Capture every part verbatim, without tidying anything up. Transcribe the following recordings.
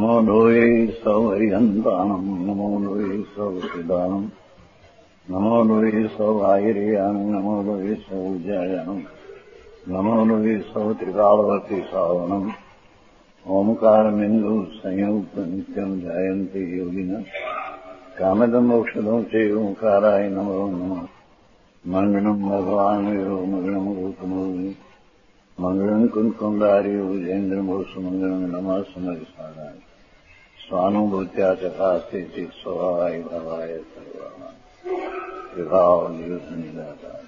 नमो लोये सौहरिहन्तानम् नमो लोये सौसिदानम् नमो लोये सौभागिर्यानम् नमो लोये सौजयानम् नमो लोये सौत्रिकालवर्ति सावनम् ओंकारमिन्दु संयुक्त नित्यम् ध्यायन्ति योगिनः कामदम् मोक्षदम् च ओंकाराय नमो नमः मङ्गलम् भगवान् वीरो मङ्गलम् गौतमोऽग्नि मङ्गलम् कुन्कुण्डारि विजेन्द्रमोसु मङ्गलम् नमः समरिसाराय स्वानुभूत्या चकास्ते चित् स्वभावाय भवाय सर्वाः विभाव नियुद्ध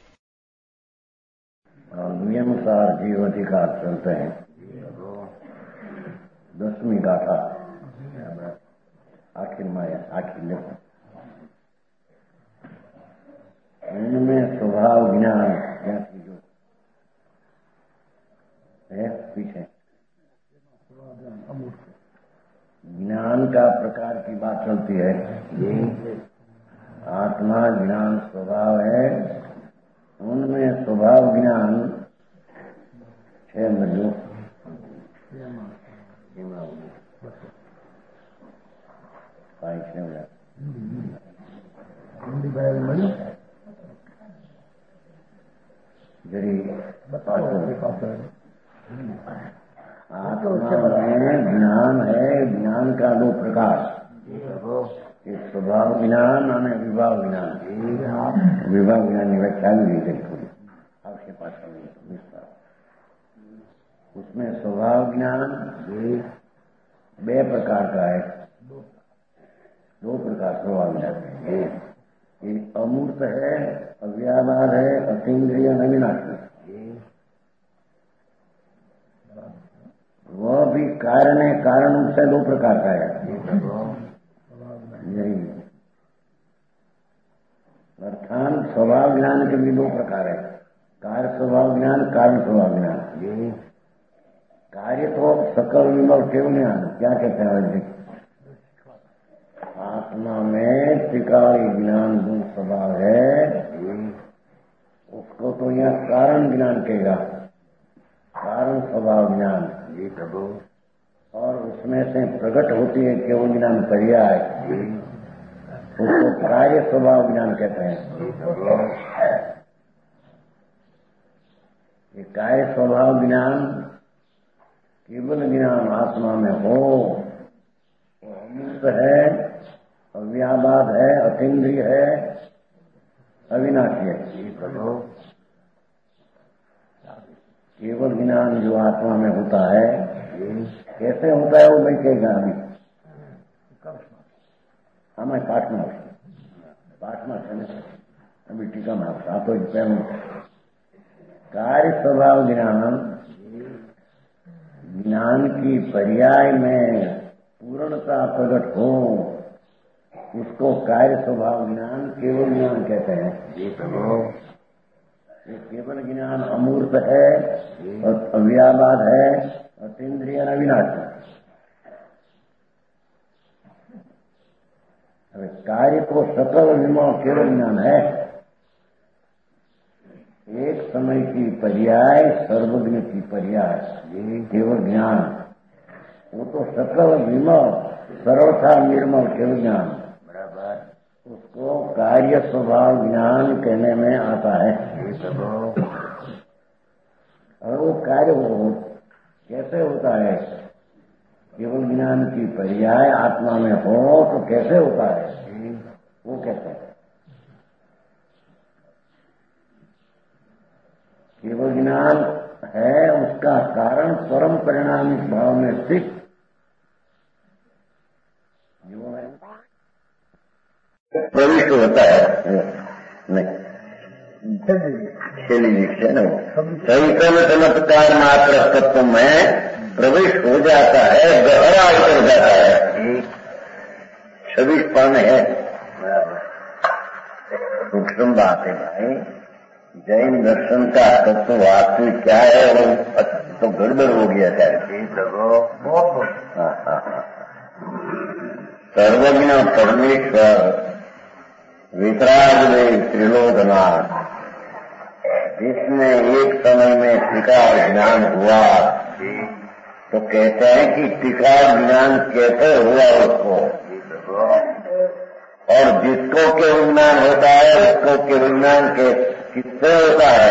नियमानुसार जीवती का चलते हैं। दसवीं गाथा आखिर में आखिर लिख इनमें स्वभाव ज्ञान क्या जो है पीछे ज्ञान का प्रकार की बात चलती है। आत्मा ज्ञान स्वभाव है, उनमें स्वभाव ज्ञान छह मजू जरी आत्मा में ज्ञान है। ज्ञान का दो प्रकार, एक स्वभाव ज्ञान और विभाव ज्ञान। विभाव ज्ञान की व्याख्या भी गई थोड़ी आपके पास विस्तार। उसमें स्वभाव ज्ञान बे प्रकार का है। दो प्रकार स्वभाव ज्ञान, एक अमूर्त है, अव्याभार है, अतीन्द्रिय अविनाशी। वह भी कारण है, कारण से दो प्रकार का है। यही अर्थात स्वभाव ज्ञान के भी दो प्रकार है, कार्य स्वभाव ज्ञान, कारण स्वभाव ज्ञान। कार्य तो सकल विमल केवल ज्ञान क्या कहते हैं? आत्मा में त्रिकाली ज्ञान गुण स्वभाव है, उसको तो यह कारण ज्ञान कहेगा, कारण स्वभाव ज्ञान। और उसमें से प्रकट होती है केवल ज्ञान पर्याय, उसको कार्य स्वभाव ज्ञान कहते हैं। ये कार्य स्वभाव ज्ञान केवल ज्ञान आत्मा में हो, अमूर्त है, अव्याबाद है, अतीन्द्रिय है, अविनाशी है। केवल ज्ञान जो आत्मा में होता है, कैसे होता है वो नहीं कहेगा अभी। हमें पाठना पाठना अभी टीका में आप कार्य स्वभाव ज्ञान ज्ञान की पर्याय में पूर्णता प्रकट हो, उसको कार्य स्वभाव ज्ञान केवल ज्ञान कहते हैं। ये केवल ज्ञान अमूर्त है, अव्याबाद है, अतीन्द्रिय अविनाशी। कार्य को सकल विमल केवल ज्ञान है। एक समय की पर्याय, सर्वज्ञ की पर्याय, ये केवल ज्ञान। वो तो सकल विमल सरलता निर्मल केवल ज्ञान, बराबर उसको कार्य स्वभाव ज्ञान कहने में आता है। और वो कार्य हो कैसे होता है? केवल ज्ञान की पर्याय आत्मा में हो तो कैसे होता है? वो कैसे? केवल ज्ञान है, उसका कारण परम परिणामिक भाव में स्थित जो है प्रविष्ट होता है। नहीं चलिए न सविकल चमत्कार मात्र तत्व में प्रविष्ट हो जाता है, गहरा उतर जाता है। छब्बीसपन है, सूक्ष्म बात है भाई। जैन दर्शन का तत्व वास्तविक क्या है वो तो गड़बड़ हो गया है। हाँ हाँ हाँ सर्वज्ञ परमेश्वर वितराग में त्रिलोकनाथ, जिसमें एक समय में त्रिकाल ज्ञान हुआ, तो कहते हैं कि टिका ज्ञान कैसे हुआ उसको, और जिसको केवल ज्ञान होता है उसको केवल ज्ञान के किससे होता है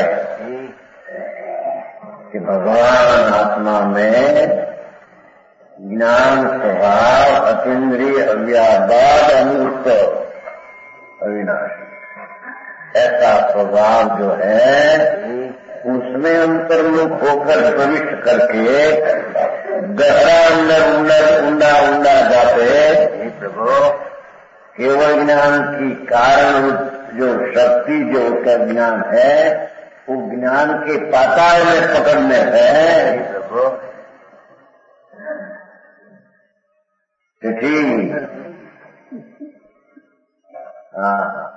कि भगवान आत्मा में ज्ञान स्वभाव अतीन्द्रिय अव्याबाद अमूर्त अविनाशी ऐसा स्वभाव जो है उसमें अंतर्मुख होकर प्रविष्ट करके गहरा अंदर अंदर उंडा उंडा जाते केवल ज्ञान की कारण जो शक्ति जो उसका ज्ञान है वो ज्ञान के पाताल में पकड़ने है ठीक। हाँ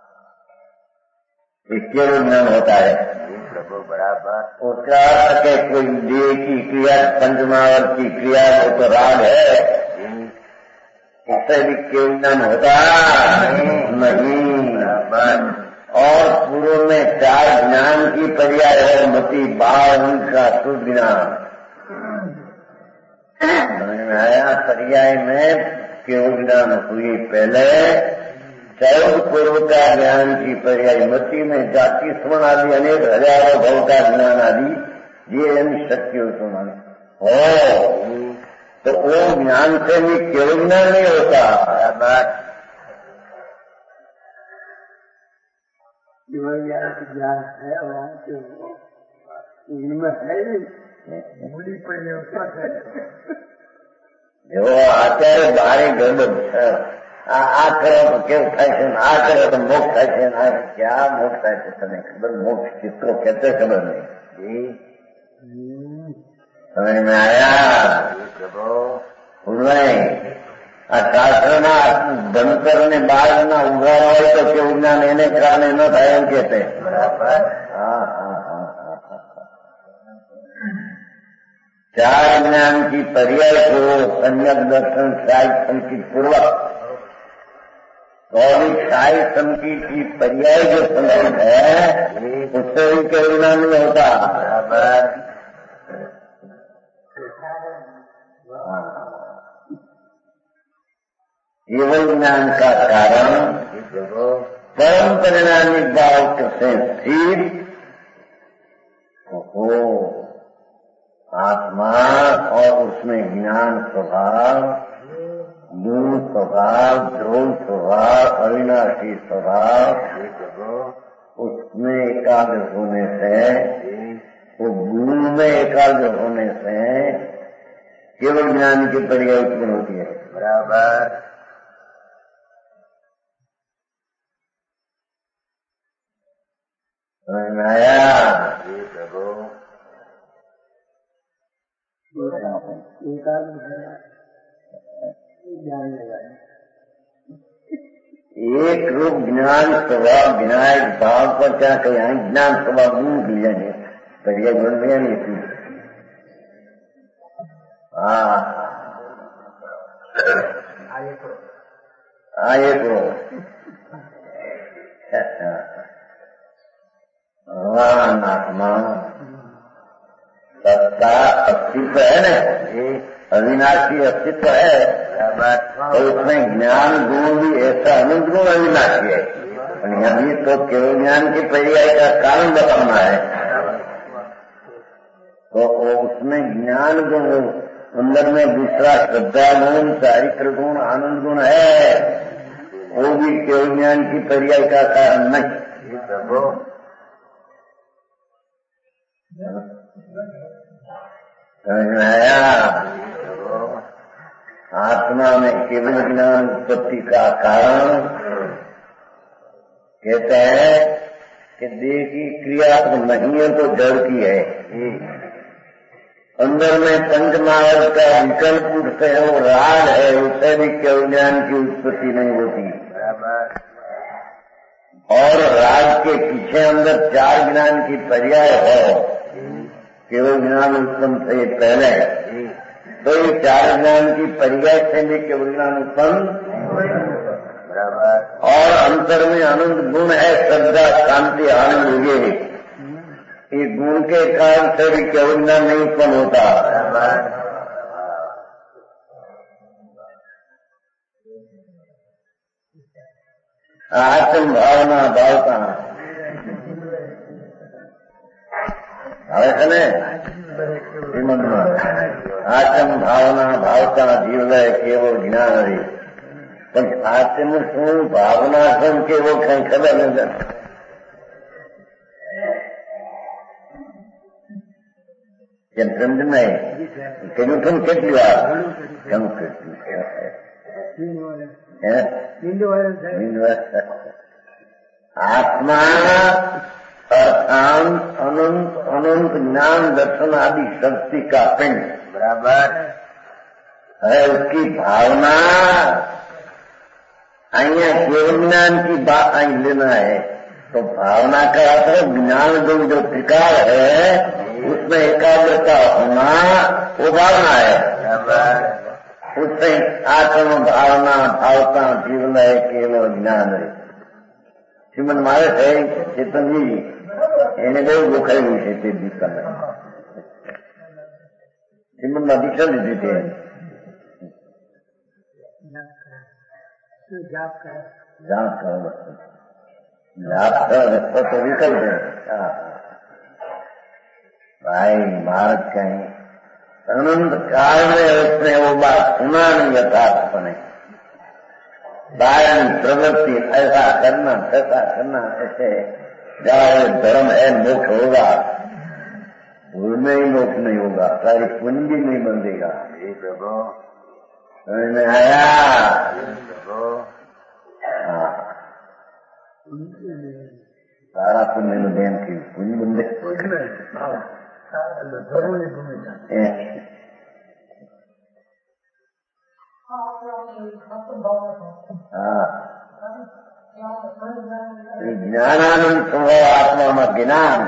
केवल ज्ञान होता है बराबर। उसका अर्थ है कोई देह की क्रिया पंचमावर्ती क्रिया वो तो राग है, इससे भी केवल ज्ञान होता नहीं बराबर। और पूर्व में चार ज्ञान की पर्याय है मति भाव उनका शुद्ध ज्ञान समझ में आया। पर्याय में केवल ज्ञान हुई पहले चौद पूर्व का ज्ञान की पर्याय मति में जाति स्मरण आदि अनेक हजारों भव का ज्ञान आदि ये शक्ति उत्पन्न हो तो वो ज्ञान से भी केवल ज्ञान नहीं होता। ज्ञान है इनमें है मूली पर जो आचार्य बारे गड़बड़ आ करो तो केवल થાય છે આ કરો તો મોક્ષ થાય છે આ क्या મોક્ષ થાય છે તને ખબર મોક્ષ किसको कहते खबर नहीं समझ में आया नहीं। आ શાસ્ત્રના બંકરને બહારના ઉઘાડા હોય તો કેવું જ્ઞાન એને કારણે ન થાય એમ કહેતે બરાબર। હા હા હા હા चार ज्ञान की पर्याय को सम्यक दर्शन साहित्य संकित पूर्वक और साहित्य संकित की पर्याय जो संकित है उससे भी केवल ज्ञान नहीं होता बराबर। केवल ज्ञान का कारण परम परिणामी भाव से स्थिर हो आत्मा और उसमें ज्ञान स्वभाव गुण स्वभाव ध्रुव स्वभाव अविनाशी स्वभाव उसमें एकाग्र होने से वो गुण में एकाग्र होने से केवल ज्ञान की पर्याय उत्पन्न होती है बराबर। समझ में आया एक रूप ज्ञान स्वभाव विनायक भाव पर क्या कहें ज्ञान स्वभाव गुण लिया नहीं पर्याय गुण लिया नहीं थी। हाँ आए को भगवान आत्मा सत्ता अस्तित्व है ना अविनाशी अस्तित्व है तो उसमें ज्ञान गुण भी ऐसा अनंत गुण अविनाशी है और यही तो केवल ज्ञान की पर्याय का कारण बताना है तो उसमें ज्ञान गुण अंदर में दूसरा श्रद्धा गुण चारित्र गुण आनंद गुण है वो भी केवल ज्ञान की पर्याय का कारण नहीं। आया आत्मा में केवल ज्ञान उत्पत्ति का कारण कहते हैं कि देह की क्रिया तो नहीं है तो जड़ की है अंदर में पंचमहाभूत का विकल्प उठते हैं वो राग है उससे भी केवल ज्ञान की उत्पत्ति नहीं होती और राग के पीछे अंदर चार ज्ञान की पर्याय हो केवल ज्ञान उत्पन्न से पहले तो ये चार ज्ञान की पर्याय से भी केवल ज्ञान उत्पन्न और अंतर में आनंद गुण है श्रद्धा शांति आनंद ये ये गुण के कारण से भी केवल ज्ञान नहीं उत्पन्न होता आत्म भावना भावता આવે છે ને શ્રીમદમાં આત્મ ભાવના ભાવતા જીવલે કેવો જ્ઞાન રહી પણ આત્મ શું ભાવના શું કેવો કઈ ખબર નથી જેમ સમજ નહીં કહ્યું તું કેટલી વાર ઘણું કેટલું आत्मा अर्थांत अनंत अनंत ज्ञान दर्शन आदि शक्ति का पिंड बराबर है उसकी भावना अहिया केवल ज्ञान की बात आई लेना है तो भावना का अर्थ ज्ञान जो जो त्रिकाल है उसमें एकाग्रता होना वो भावना है बराबर उससे आत्म भावना भावता जीवन है केवल ज्ञान है श्रीमन मारे है चेतन जी એને બહુ ગોખાયું છે તે દીકરા શ્રીમદમાં દીક્ષા લીધી છે જાપ કરો જાપ કરો રસ્તો તો વિકલ છે भाई महाराज कहीं अनंत काल में उसने वो बात सुना नहीं यथार्थपणे बाहर प्रवृत्ति ऐसा करना ऐसा करना ऐसे जाए धर्म है मोक्ष होगा उसमें ही मोक्ष नहीं होगा सारी पूंजी नहीं बंधेगा ये प्रभु समझ में आया प्रभु सारा पुण्य में देन की पूंजी बंधे ज्ञानानंद स्वभाव आत्मा में ज्ञान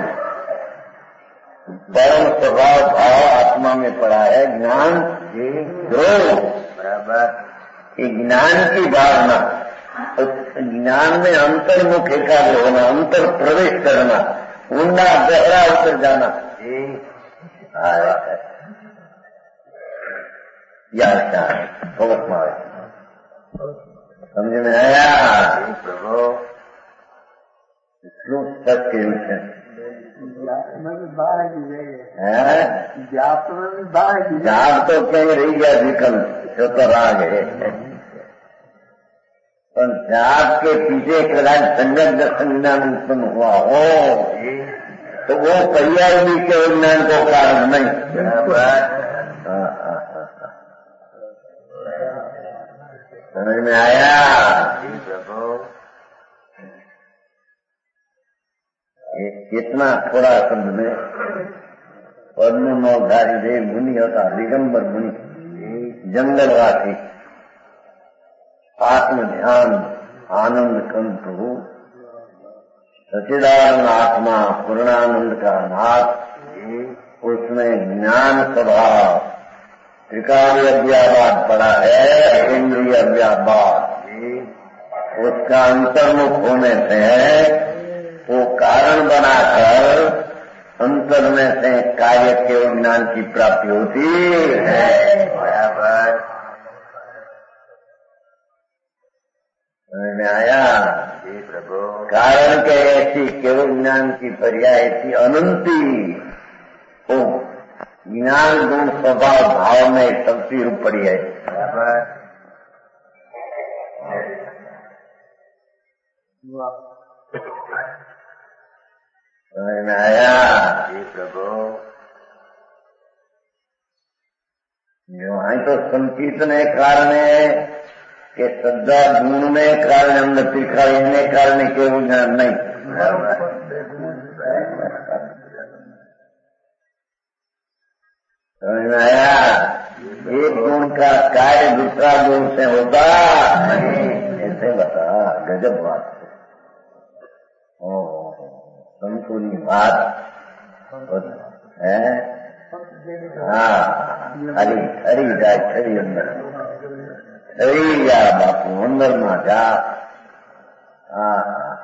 परम स्वभाव भाव आत्मा में पड़ा है ज्ञान जो बराबर ये ज्ञान की भावना ज्ञान में अंतर्मुख एकाग्र होना अंतर प्रवेश करना ऊंडा गहरा उतर जाना या बहुत मारे समझ में आया प्रभु એટલું સત્ય કેવું છે જાપ તો ક્યાંય રહી ગયા વિકલ્પ જો તો રાગ है पर जाप के पीछे कदाच संगत दर्शन ज्ञान उत्पन्न हुआ हो तो वो पर्याय भी के ज्ञान को कारण नहीं समझ में आया कितना थोड़ा शब्द में पद्म नौधारी देव मुनि होता दिगंबर मुनि जंगलवासी आत्म ध्यान आनंद कंतु सचिदानंद आत्मा पूर्णानंद का नाथ उसमें ज्ञान स्वभाव त्रिकालीय अव्यापाद पड़ा है इंद्रिय अव्यापाद उसका अंतर्मुख होने से वो कारण बनाकर अंतर में से कार्य के ज्ञान की प्राप्ति होती है बराबर समझ में आया जी प्रभु कारण के ऐसी केवल ज्ञान की पर्याय थी अनंती वो ज्ञान गुण स्वभाव भाव में शक्ति रूप पड़ी है बराबर समझ में आया जी प्रभु जो है तो संकीर्तन कारण है कि श्रद्धा गुण में कारण अंदर तीखा इन्हें कारण केवल ज्ञान नहीं समझ में आया एक गुण का कार्य दूसरा गुण से होता ऐसे बता गजब बात ओ संतुली बात है हाँ हरी हरी जाए हरी अंदर हरी जा बापू अंदर ना जा हाँ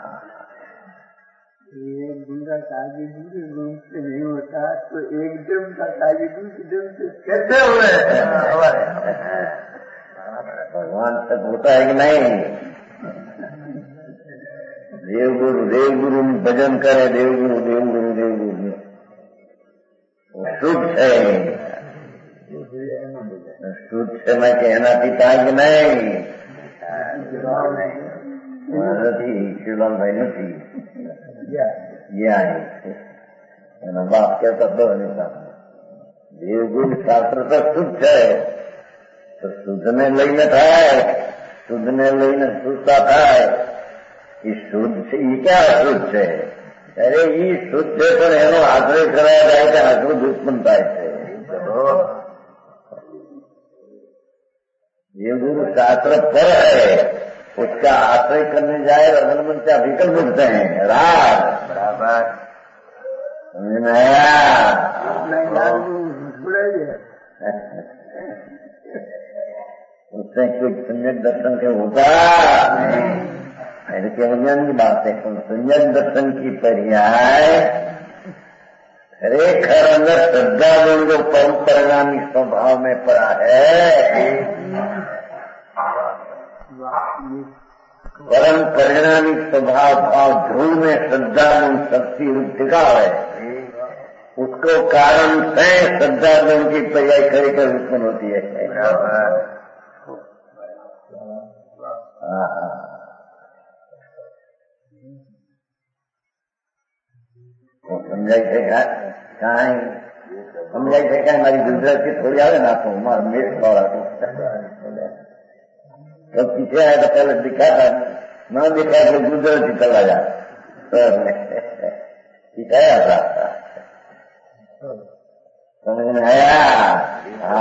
एक दिन का कार्य दूसरे दिन से नहीं होता तो एक दिन का कार्य दूसरे दिन से कैसे हुए भगवान तक होता है कि नहीं देवगुरु देवगुरु भजन करे, देवगुरु देवगुरु देवगुरु शुद्ध है। शुद्ध से मैं कहना पीता कि नहीं નથી શિવલાલભાઈ નથી એનો બાપ કહેતા હતો એની સાથે દેવગુરુ શાસ્ત્ર તો શુદ્ધ છે, તો શુદ્ધને લઈને થાય, શુદ્ધને લઈને શુદ્ધતા થાય। એ શુદ્ધ છે, એ ક્યાં અશુદ્ધ છે? અરે એ શુદ્ધ છે પણ એનો આશ્રય કરાયા જાય કે અશુદ્ધ ઉત્પન્ન થાય છે। देवगुरु शास्त्र पर है, उसका आश्रय करने जाए रमन मन क्या विकल्प उठते हैं। राग बराबर उससे कुछ संयक दर्शन के होगा ऐसे केवल ज्ञान की बात है। संयक दर्शन की पर्याय खरेखर अंदर श्रद्धा गुण जो परम परिणामी स्वभाव में पड़ा है, परम परिणामी स्वभाव भाव ध्रुव में श्रद्धा गुण शक्ति टिका है, उसको कारण से श्रद्धा गुण की पर्याय खरेखर उत्पन्न होती है। સમજાય છે કાંઈ સમજાય છે કાંઈ મારી ગુજરાતી થોડી આવે ને આપો મારા મેળ ખવડાતો તો પીછે આયા તો પહેલા દિખાતા ન દેખાય એટલે ગુજરાતી ચલા જાય શીખાયા હતા સમજ આયા। હા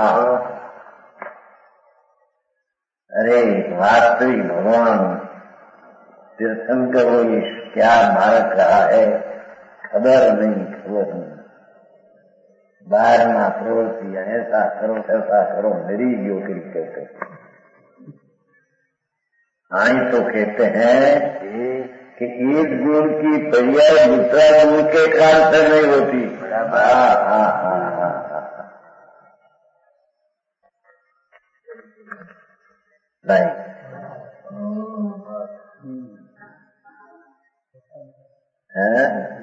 अरे वास्तविक भगवान तीर्थंकर वो क्या मार्ग रहा है खबर नहीं, खबर नहीं। बाहर में प्रवृत्ति ऐसा करो ऐसा करो मेरी योगी कहते आई तो कहते हैं कि एक गुण की पर्याय दूसरा गुण के कारण से नहीं होती। हाँ हाँ हाँ हाँ नहीं है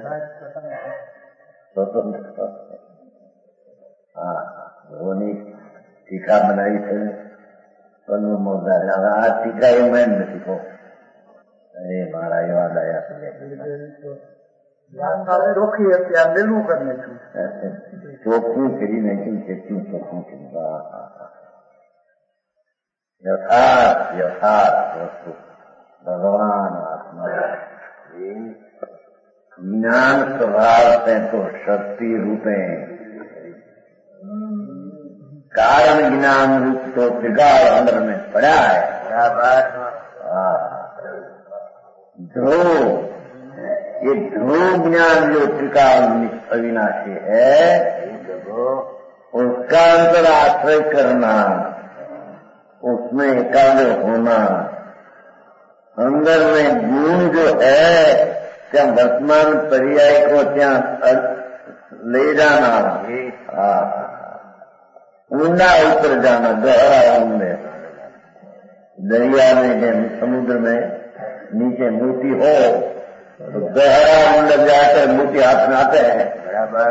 स्वतंत्र। हाँ धोनी टीका बनाई थे पन्नू मोदा आज टीका ये मैं नहीं को अरे मारा याद आया ચોખ્ખી હતી આ બેલું કરને છું ચોખ્ખું કરી નાખ્યું કેટલું ચોખ્ખું કર્યું। यथार्थ यथार्थ वस्तु भगवान आत्मा ज्ञान स्वभाव से तो शक्ति रूपे कारण ज्ञान रूप तो त्रिकाल अंदर में पड़ा है। ध्रुव ये ध्रुव ज्ञान जो त्रिकाल अविनाशी है उसका अंतर आश्रय करना, उसमें एकाग्र होना, अंदर में गुण जो है क्या वर्तमान पर्याय को क्या ले जाना, ऊंडा ऊपर जाना, गहरा ऊंडे दरिया में जैसे समुद्र में नीचे मोती हो तो गहरा ऊंडा जाकर मोती हाथ में आते हैं। बराबर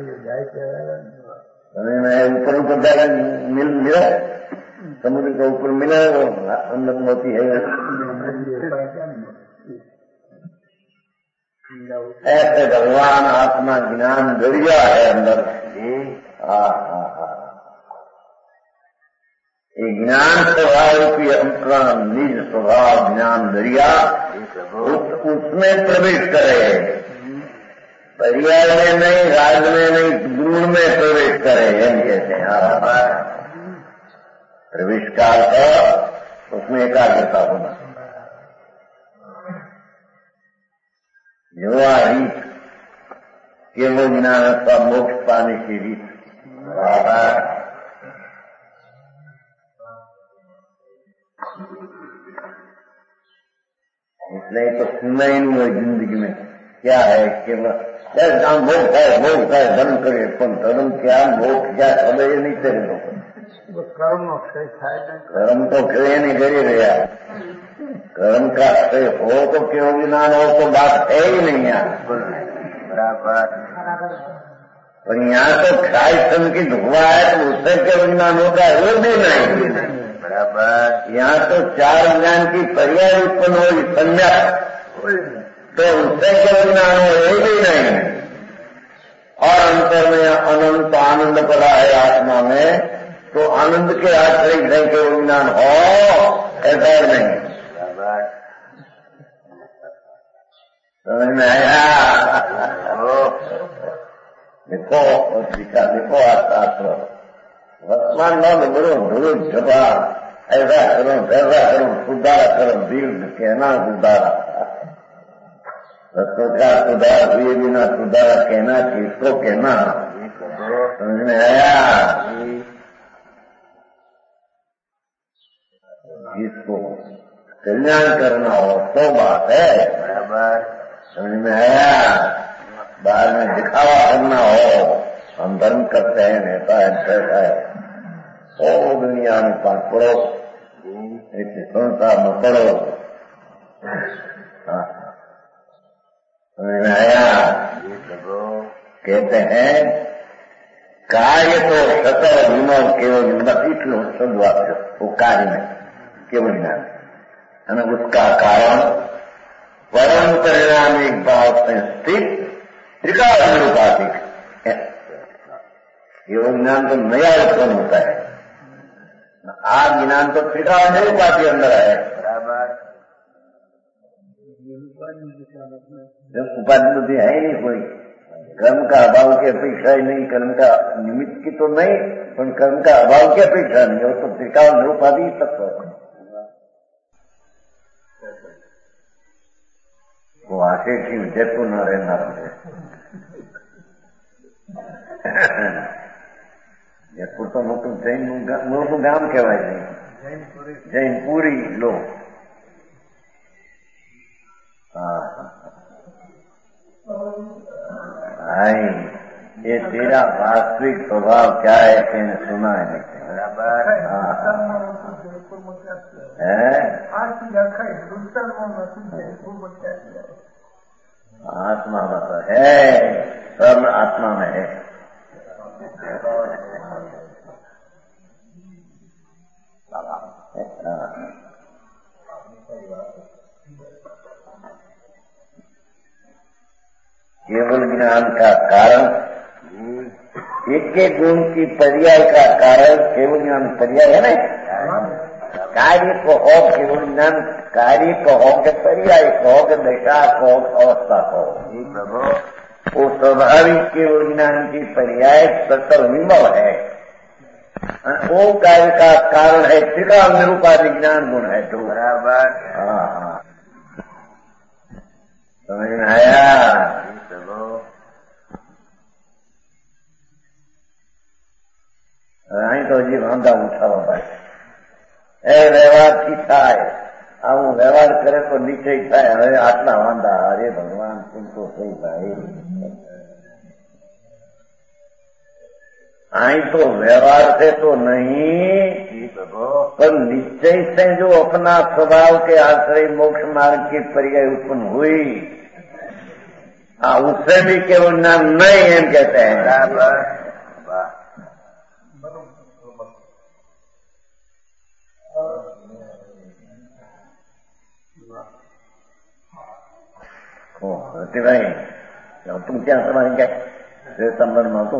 ऊपर ऊपर जाकर मिल मिला समुद्र के ऊपर मिला वो अंदर मोती है। ऐसे भगवान आत्मा ज्ञान दरिया है अंदर। हाँ हाँ हाँ ये ज्ञान स्वभाव की अंतरान निज स्वभाव ज्ञान दरिया उस, उसमें प्रवेश करे, पर्याय में नहीं, राग में नहीं, गुण में प्रवेश करे। हम कहते हैं प्रवेश काल का उसमें एकाग्रता होना। जो रीत के वो ज्ञान का मोक्ष पाने की रीत इसलिए तो सुनना ही नहीं हुआ जिंदगी में क्या है कि આમ ભોગ થાય ભોગ થાય ધર્મ કરીએ પણ ધર્મ ક્યાં ભોગ ક્યાં ખબર એ નહીં કરે લોકો કર્મ નો ક્ષય થાય कर्म तो क्षय नहीं कर ही रहा कर्म का क्षय हो तो क्यों ज्ञान हो तो बात है ही नहीं यहाँ बराबर और यहाँ तो क्षय संकित हुआ है तो उससे क्यों ज्ञान होता है वो भी नहीं बराबर यहाँ तो चार ज्ञान की पर्याय उत्पन्न हुई संज्ञा तो उससे क्यों ज्ञान हो ये भी नहीं और अंतर में अनंत आनंद पड़ा है आत्मा में तो आनंद के आश्रय नहीं के विज्ञान हो ऐसा नहीं समझ में आया देखो दिखा देखो आस्था वर्तमान में बोलो बोलो जबा ऐसा करो वैसा करो सुधारा करो दीर्घ कहना सुधारा रस्तों का सुधार हुए बिना सुधारा कहना किसको कहना समझ में आया जिसको कल्याण करना हो तो बात है बराबर समझ में आया बाहर में दिखावा करना हो हम धर्म करते हैं नेता है पैसा है ओ दुनिया में पास पड़ो एक संसार में पड़ो समझ में आया कहते हैं कार्य तो सकल विमोह केवल इतलो शब्द वो कार्य में केवल ज्ञान અને उसका कारण परम परिणामिक भाव से स्थित त्रिकाल निरुपाधिक केवल ज्ञान तो नया उत्पन्न होता है आ ज्ञान तो त्रिकाल निरुपाधि अंदर है बराबर उपाधि बुद्धि है ही नहीं कोई कर्म का अभाव की अपेक्षा ही नहीं कर्म का निमित्त की तो नहीं पर कर्म का अभाव की अपेक्षा नहीं वो तो त्रिकाल निरुपाधि तत्व है वो आके की जयपुर न रहना पड़े जयपुर तो मोटू जैन मोटू गाम कहवाय नहीं जैनपुरी लो भाई ये तेरा वास्तविक स्वभाव क्या है मैंने सुना है बराबर आत्मा में तो है सब आत्मा में है केवल ज्ञान का कारण एक एक गुण की पर्याय का कारण केवल ज्ञान पर्याय है ना कार्य को हो केवल ज्ञान कार्य को हो के पर्याय को हो के दशा को अवस्था को वो स्वाभाविक केवल ज्ञान की पर्याय सकल विमल है वो कार्य का कारण है त्रिकाल निरूपाधि ज्ञान गुण है तो बराबर हाँ हाँ समझ में आया અહીં તો હજી વાંધા ઉઠાવવા ભાઈ એ વ્યવહાર થી થાય આવું વ્યવહાર કરે તો નિશ્ચય થાય હવે આટલા વાંધા અરે ભગવાન તું તો થઈ ભાઈ અહીં तो व्यवहार से तो नहीं पर निश्चय से जो अपना स्वभाव के आश्रय मोक्ष मार्ग की पर्याय उत्पन्न हुई हाँ उससे भी केवल नाम नहीं एम कहते हैं ભાઈ તું ક્યાં તમારે ક્યાંક સંબંધ નહોતું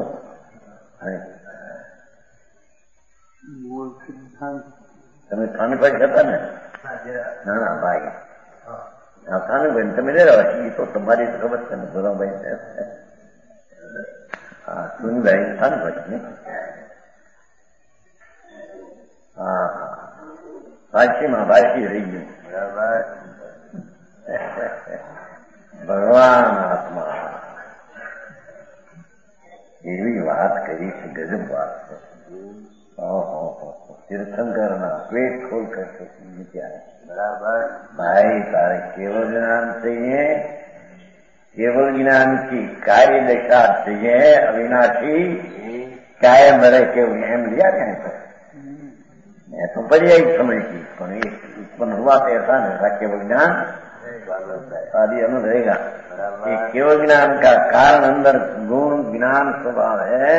તમે ખાનભાઈ હતા ને ના ના ભાઈ ખાનભાઈ તમે નહીં રહો એ તો તમારી ખબર છે ને ગુરુભાઈ હા સુનભાઈ ખાનભાઈ ને હા હા ભાષીમાં ભાષી રહી ગયું ભગવાન આત્મા એવી વાત કરી છે ગજબ વાત છે તીર્થંકરના પેટ ખોલ કરશે બરાબર ભાઈ તારે કેવો જ્ઞાન થઈએ केवल ज्ञान की कार्य दशा चाहिए अविनाशी कायम रहे केवल एम लिया कहें तो मैं तो पर्यायी समझ की उत्पन्न हुआ तो ऐसा नहीं था केवल ज्ञान आदि अनु रहेगा। ये केवल ज्ञान का कारण अंदर गुण ज्ञान स्वभाव है,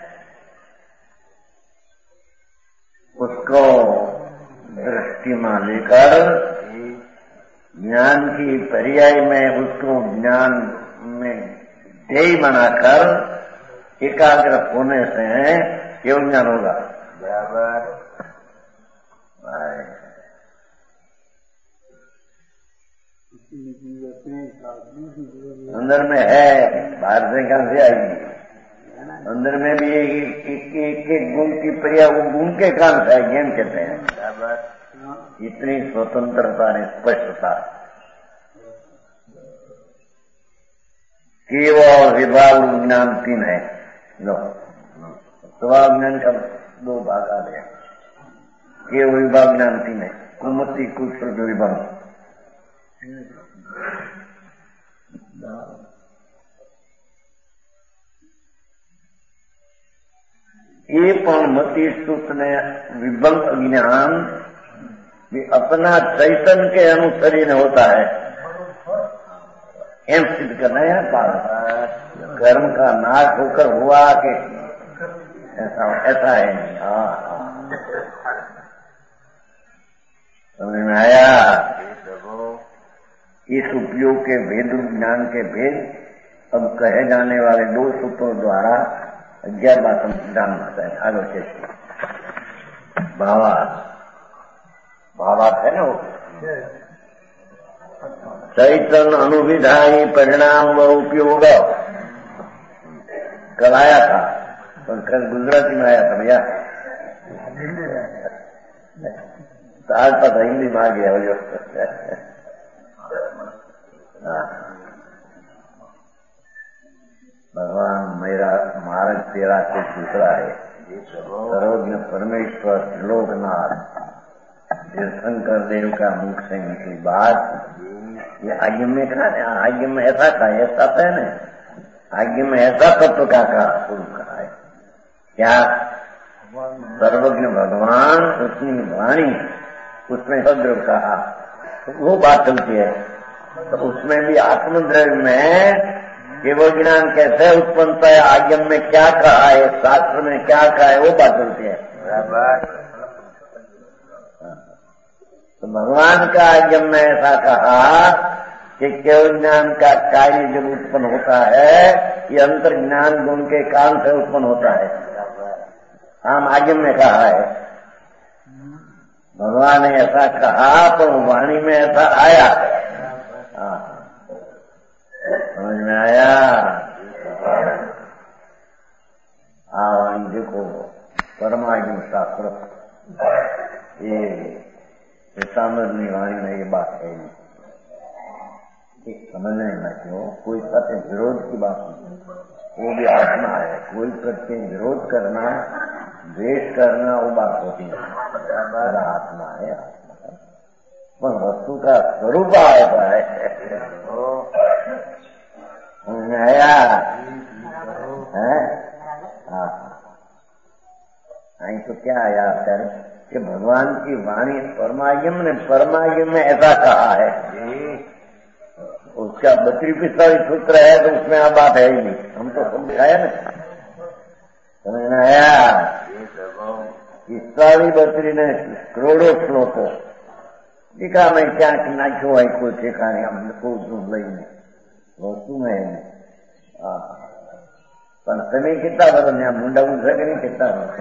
उसको दृष्टि में लेकर ज्ञान की पर्याय में उसको ज्ञान में ध्येय बनाकर एकाग्र होने से केवल ज्ञान होगा। बराबर अंदर में है, बाहर से कहां से आएगी? अंदर में भी एक एक, एक, एक गुण की पर्याय वो गुण के कारण से ज्ञान कहते हैं। इतनी स्वतंत्रता ने स्पष्टता केवल विभाग ज्ञान तीन है। लो स्वभाव ज्ञान का दो भाग आ गया, केवल विभाग ज्ञान तीन है। कुमति कुछ विभाग ये पण मति सूत्र ने विभंग ज्ञान भी अपना चैतन्य के अनुसार ही होता है, एम सिद्ध करना है। कर्म का नाश होकर हुआ कि ऐसा ऐसा है नहीं। हाँ समझ में आया? इस उपयोग के भेद ज्ञान के भेद अब कहे जाने वाले दो सूत्रों द्वारा ग्यारहवां संविधान होता है। आलोचक भावार्थ भावार्थ है ना वो चैतन्य अनुविधायी परिणाम व उपयोग कल आया था, पर कल गुजराती में आया था भैया, तो आज पता हिंदी में आ गया हो जो। भगवान मेरा मार्ग तेरा से दूसरा है। सर्वज्ञ परमेश्वर लोकनाथ शंकर देव का मुख से निकली बात ये आज्ञ में कहा, आज्ञ में ऐसा कहा, ऐसा है न, आज्ञ में ऐसा तत्व का कहा स्वरूप कहा है। क्या सर्वज्ञ भगवान उसकी वाणी उसमें सद्रव कहा तो वो बात चलती है। तो उसमें भी आत्मद्रव्य में केवल ज्ञान कैसे उत्पन्न है, आज्ञ में क्या कहा है, शास्त्र में क्या कहा है, वो बात चलती है। तो भगवान का आज्ञ में ऐसा कहा कि केवल ज्ञान का कार्य जब उत्पन्न होता है ये अंतर ज्ञान गुण के कारण से उत्पन्न होता है। हम आज्ञ में कहा है, भगवान ने ऐसा कहा पर वाणी में ऐसा आया। समझ में आया? वाणी देखो परमात्मा शास्त्र ये सामने वाणी में ये बात है नहीं, समझने में क्यों कोई सत्य विरोध की बात नहीं, वो भी आत्मा है। कोई प्रति विरोध करना द्वेष करना वो बात होती है, आत्मा है। पर वस्तु का स्वरूप आता है। आया है? हाँ तो क्या आया कर कि भगवान की वाणी परमायम ने परमायम में ऐसा कहा है। उसका बत्री पिछला सूत्र है तो उसमें आ बात है ही नहीं, हम तो सब दिखाया ना। समझ में आया? पिछली बत्री ने करोड़ों श्लोकों दिखा मैं क्या नाख्यो है कोई ठिकाने हम ढूंढ लઈને वस्तु में पर તમે કેટલા વર્ષ ત્યાં મુંડા ઉઠે કે નહીં, કેટલા વર્ષ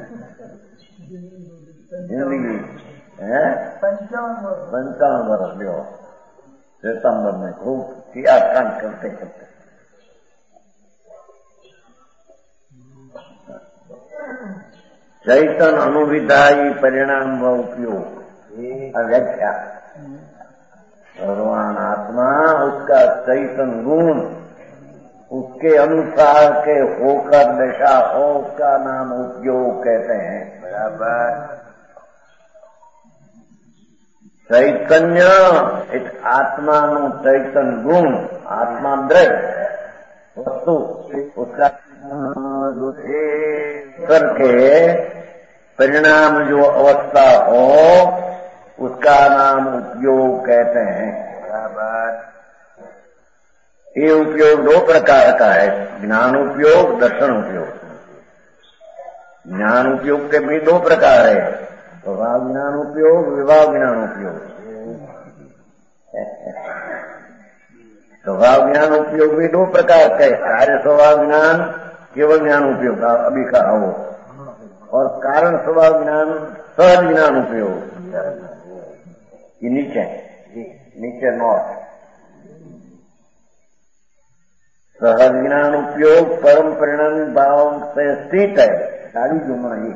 जिंदगी है? पंचावन वर्ष लो सितंबर में खूब किया काम करते करते। चैतन्य अनुविधायी परिणाम व उपयोग व्याख्या भगवान आत्मा उसका चैतन्य गुण उसके अनुसार के होकर दशा हो उसका नाम उपयोग कहते हैं। बराबर ચૈતન્ય એટલે આત્માનું ચૈતન ગુણ, આત્મા દ્રવ્ય वस्तु उसका करके परिणाम जो अवस्था हो उसका नाम उपयोग कहते हैं। ये उपयोग दो प्रकार का है, ज्ञान उपयोग, दर्शन उपयोग। ज्ञान उपयोग के भी दो प्रकार है, स्वभाव ज्ञान उपयोग, विभाव ज्ञान उपयोग। स्वभाव ज्ञान उपयोग भी दो प्रकार के, कार्य स्वभाव ज्ञान, केवल ज्ञान उपयोग अभी कहा वो, और कारण स्वभाव ज्ञान, सहज ज्ञान उपयोग। ये नीचे नीचे नोट। सहज ज्ञान उपयोग परम परिणामी भाव से स्थित है, सारी जुम्मन ही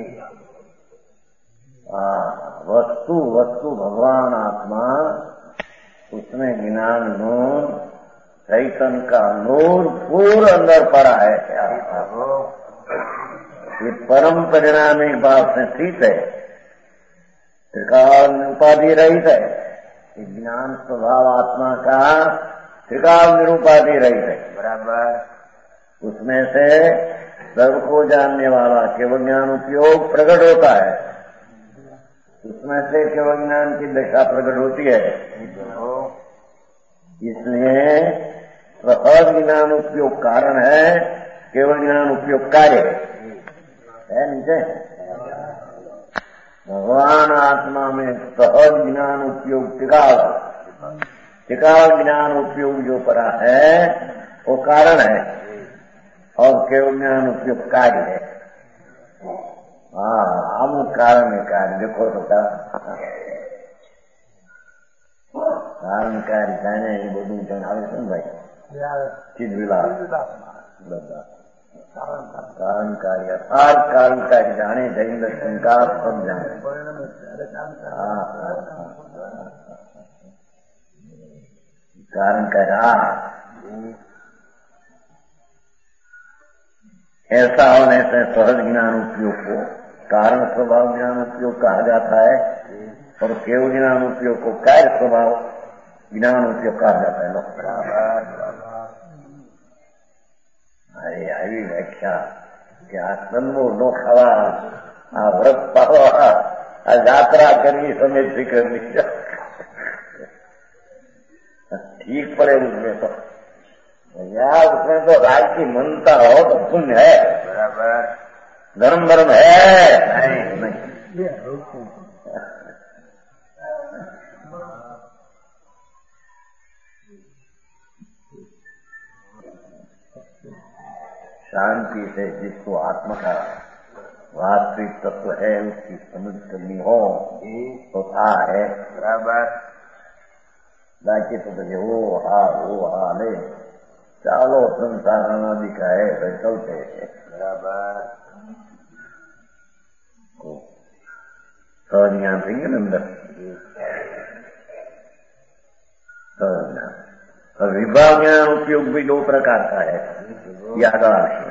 वस्तु वस्तु भगवान आत्मा, उसमें ज्ञान नूर, चैतन का नूर पूर्ण अंदर पड़ा है। ये परम परिणामी भाव से स्थित है, त्रिकाल निरुपाधि रहित है। ज्ञान स्वभाव आत्मा का त्रिकाल निरुपाधि रहित है, बराबर। उसमें से सबको जानने वाला केवल ज्ञान उपयोग प्रकट होता है, उसमें से केवल ज्ञान की दशा प्रकट होती है। इसलिए सहज ज्ञान उपयोग कारण है, केवल ज्ञान उपयोग कार्य है। नीचे भगवान आत्मा में सहज ज्ञान उपयोग टिकाव, टिकाव ज्ञान उपयोग जो पड़ा है वो कारण है, और केवल ज्ञान उपयोग कार्य है। हाँ, अमुक कारण है कार्य। देखो तो क्या કારણ કાર્ય જાણે એ બધું જણાવે છે ને ભાઈ, ચીજ વિલાસ કારણ કાર્ય હર કારણ કાર્ય જાણે જૈન દર્શન का सब जाने। कारण कार्य ऐसा होने से सहज ज्ञान उपयोग को कारण स्वभाव ज्ञान उपयोग कहा जाता है, और केवल ज्ञान उपयोग को कार्य स्वभाव ज्ञान उपयोग कहा जाता है। अरे આવી વ્યાખ્યા કે આ સન્મો નો ખાવા, આ વ્રત પાળવા, આ यात्रा करनी समय से करनी ठीक पड़े उसमें तो यार, उसमें तो राज की मनता हो तो पुण्य है, बराबर। धर्म धर्म है नहीं, नहीं। शांति से जिसको आत्मा का वास्तविक तत्व है उसकी समझ करनी हो तो था है, बराबर। बाकी तो ये वो हा वो हा ले चालो संसार अनादि का है तो चलते हैं, बराबर। सहज ज्ञान देंगे ना अंदर, सहज ज्ञान। और विभाग ज्ञान उपयोग भी दो प्रकार का है, याद रखिए।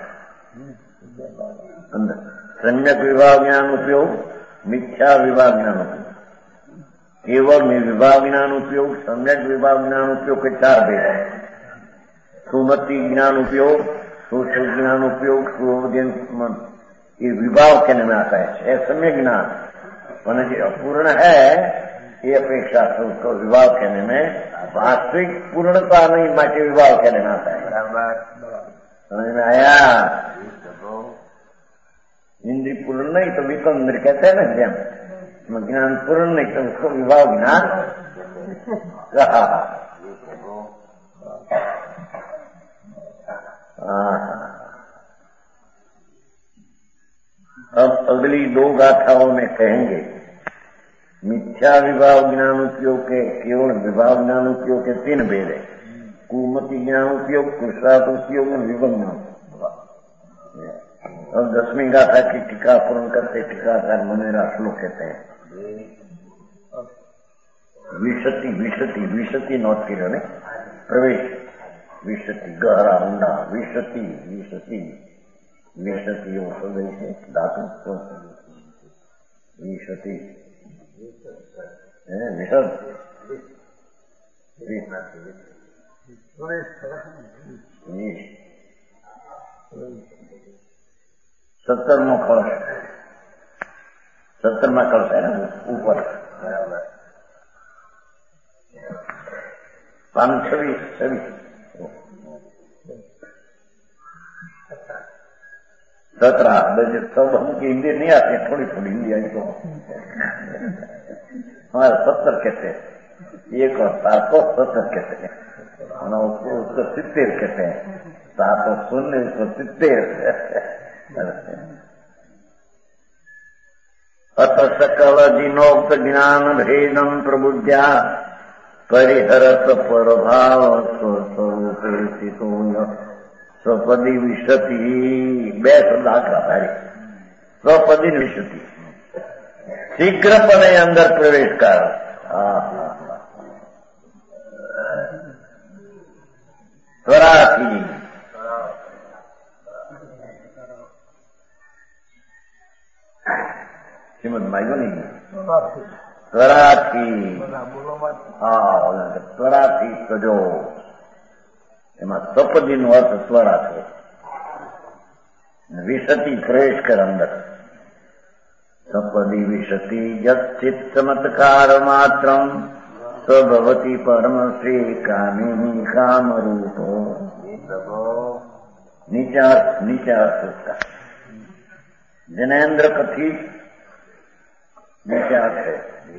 अंदर सम्यक विभाग ज्ञान उपयोग, मिथ्या विभाग ज्ञान उपयोग। केवल में विभाग ज्ञान उपयोग, सम्यक विभाग ज्ञान उपयोग के चार भेद है। सुमति ज्ञान उपयोग, सूक्ष्म ज्ञान उपयोग, ये विभाग कहने में आता है। सम्यक ज्ञान माने जो अपूर्ण है ये अपेक्षा से उसको विभाग कहने में, वास्तविक पूर्णता नहीं माटे विभाग कहने में आता है, बराबर। समझ में आया? इंद्रिय पूर्ण नहीं तो विकंद्र कहते हैं ना, जैम ज्ञान पूर्ण नहीं तो उसको विभाग ज्ञान कहा। अब अगली दो गाथाओं में कहेंगे मिथ्या विभाग ज्ञान उपयोग के, केवल विभाग ज्ञान उपयोग के तीन भेद है। कुमति ज्ञान उपयोग, पुरुषार्थ उपयोग और विभव ज्ञान। और दसवीं गाथा की टीका पूर्ण करते टीकाकार मनेरा श्लोक कहते हैं विशति विशति विशति नोट की ने प्रवेश विशति गहरा ऊंडा विशति विशति विशति वो शब्द है धातु विशति विशद सत्तरमो कलश, सत्तरमा कलश है ना ऊपर, पान छब्बीस छब्बीस सत्रह बजे सब हमको हिंदी नहीं आती, थोड़ी थोड़ी हिंदी आई तो हमारे सत्तर कहते हैं, एक और सात को सत्तर कहते हैं, उसको उसको सित्तेर कहते हैं, सात और शून्य उसको सित्तेर। अत सकल जिनोक्त ज्ञान भेदम प्रबुद्ध्या परिहरत परभाव स्वरूपे स्थितो स्वपदी विशति। બે શબ્દ આખા ભારે સ્વપદી વિશતિ, શીઘ્રપણે અંદર પ્રવેશ કર. ત્વરાથી શ્રીમદ માગ્યો નહીં, ત્વરાથી હા ત્વરાથી સજો, એમાં સ્વપદી નો અર્થ ત્વરા છે. विशति प्रवेश कर अंदर, सपदी विशति यच्चित चमत्कार मात्रम स्वभवती परम श्री कामिनी काम रूप. नीचा नीचा उसका जनेन्द्र कथी नीचा है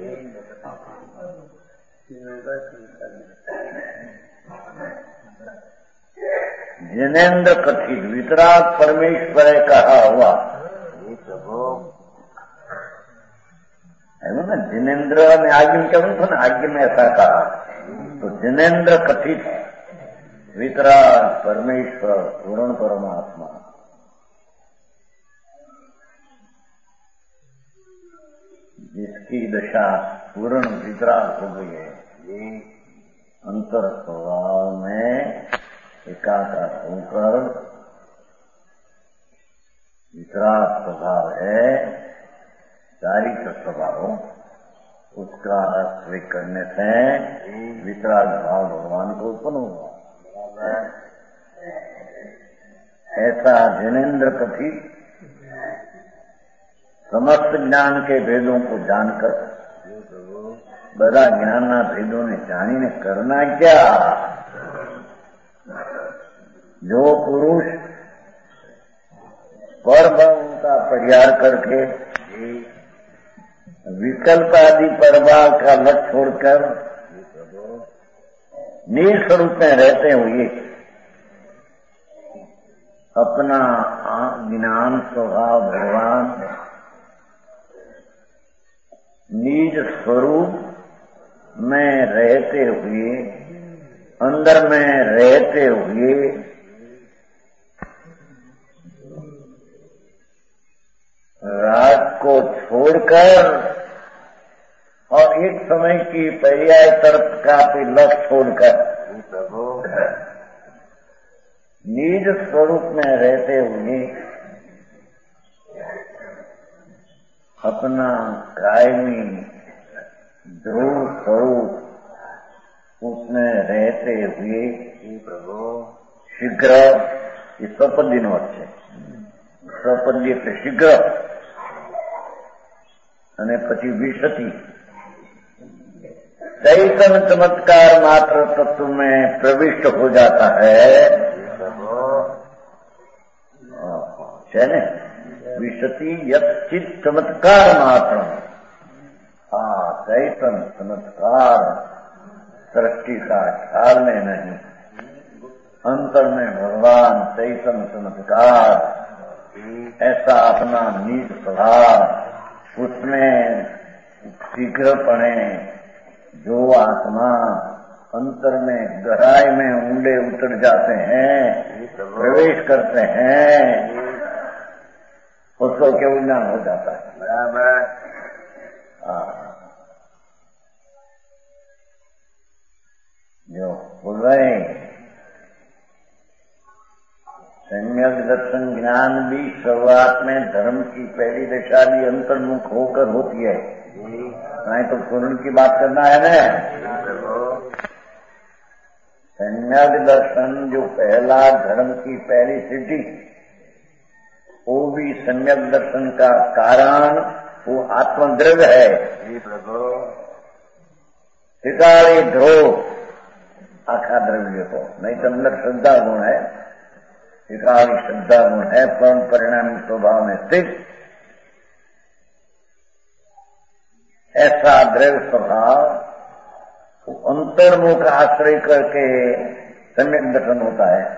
जिनेन्द्र कथित वितराग परमेश्वर कहा हुआ है ना, जिनेन्द्र ने आज्ञा में क्या था ना, आज्ञा में ऐसा कहा, तो जिनेन्द्र कथित वितराग परमेश्वर पूर्ण परमात्मा जिसकी दशा पूर्ण वितराग हो गई है, ये अंतर स्वभाव में एकाकार होकर वितराग स्वभाव है, चारित्र स्वभाव, उसका आश्रय करने से वितराग भाव भगवान को उत्पन्न हुआ. ऐसा जिनेन्द्र कथित समस्त ज्ञान के भेदों को जानकर, बड़ा ज्ञानना भेदों ने जानीने करना क्या, जो पुरुष परभाव का परिहार करके विकल्प आदि परभाव का लक्ष्य छोड़कर निस्वरूप में रहते हुए अपना ज्ञान स्वभाव भगवान निज स्वरूप में रहते हुए, अंदर में रहते हुए राग को छोड़कर और एक समय की पर्याय तरफ का भी लक्ष्य छोड़कर निज स्वरूप में रहते हुए अपना कायमी ध्रुव स्वरूप उसमें रहते हुए शीघ्र, ये स्वपदी नो अर्थ है, स्वपदी એટલે शीघ्र અને પછી विशति चैतन चमत्कार मात्र तत्व में प्रविष्ट हो जाता है. है न विशति यच्चित चमत्कार मात्र, हाँ चैतन चमत्कार सृष्टि का ख्याल में नहीं, अंतर में भगवान चैतन चमत्कार ऐसा अपना निज स्वभाव, उसमें शीघ्रपणे जो आत्मा अंतर में गहराई में ऊंडे उतर जाते हैं, प्रवेश करते हैं, उसको केवल ज्ञान हो जाता है. बराबर. जो बोल रहे सम्यक दर्शन ज्ञान भी शुरुआत में धर्म की पहली दशा भी अंतर्मुख होकर होती है। नहीं तो पूर्ण की बात करना है ना। सम्यक दर्शन जो पहला धर्म की पहली सिद्धि, वो भी सम्यक दर्शन का कारण वो आत्मद्रव्य है। त्रिकाली ध्रुव आखा द्रव्य को, नहीं तो अंदर श्रद्धा गुण है, त्रिकाली श्रद्धा गुण है, परम परिणामी स्वभाव में स्थित ऐसा द्रव्य स्वभाव अंतर्मुख आश्रय करके सम्यक दर्शन होता है।